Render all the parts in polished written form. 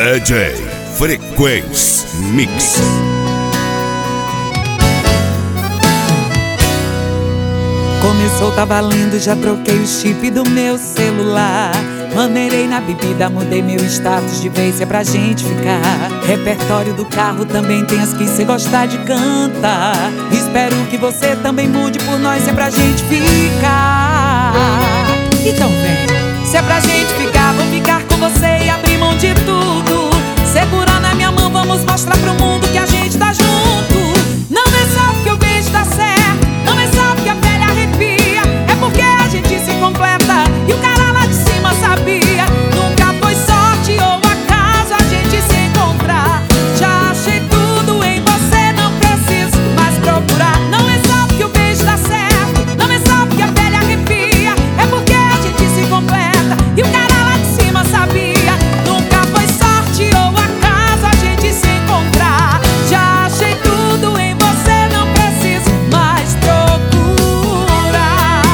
DJ Frequência Mix. Começou, tá valendo, já troquei o chip do meu celular. Maneirei na bebida, mudei meu status de vez, é pra gente ficar. Repertório do carro também tem as que cê gostar de cantar. Espero que você também mude por nós, é pra gente ficar. Então vem, se é pra gente ficar, vou ficar com você e abrir mão de tudo. Segurar na minha mão, vamos mostrar pro mundo que a gente tá junto. Não é só porque o beijo dá certo, não é só porque a pele arrepia, é porque a gente se completa e o cara lá de cima sabia. Nunca foi sorte ou acaso a gente se encontrar. Já achei tudo em você, não preciso mais procurar. Não é só porque o beijo dá certo, não é só porque a pele arrepia, é porque a gente se completa e o cara lá de cima sabia. Nunca foi sorte ou acaso a gente se encontrar. Já achei tudo em você, não preciso mais procurar.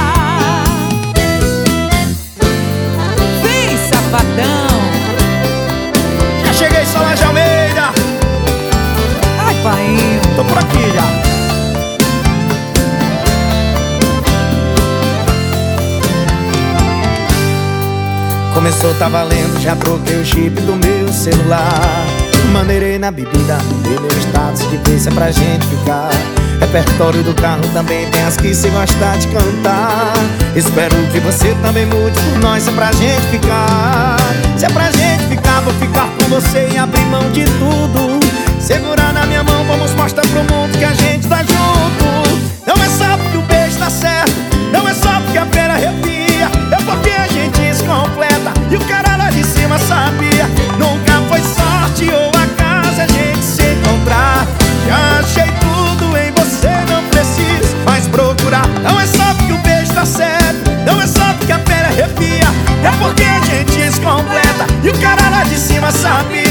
Vem, safadão. Já cheguei, Solange Almeida. Ai, pai, Tô por aqui já. Começou, tá valendo, já troquei o chip do meu celular. Maneirei na bebida, mudei meu status de vez, é pra gente ficar. Repertório do carro também tem as que cê gosta de cantar. Espero que você também mude por nós, é pra gente ficar. Se é pra gente ficar, vou ficar com você e abrir mão de tudo. Segurar na minha mão, vamos mostrar pro mundo que a gente tá junto. Não é só porque o beijo dá certo, não é só porque a pele arrepia, é porque a gente se completa e o cara lá de cima sabia. Nunca foi sorte ou acaso a gente se encontrar. Já achei tudo em você, não preciso mais procurar. Não é só porque o beijo dá certo, não é só porque a pele arrepia, é porque a gente se completa e o cara lá de cima sabia.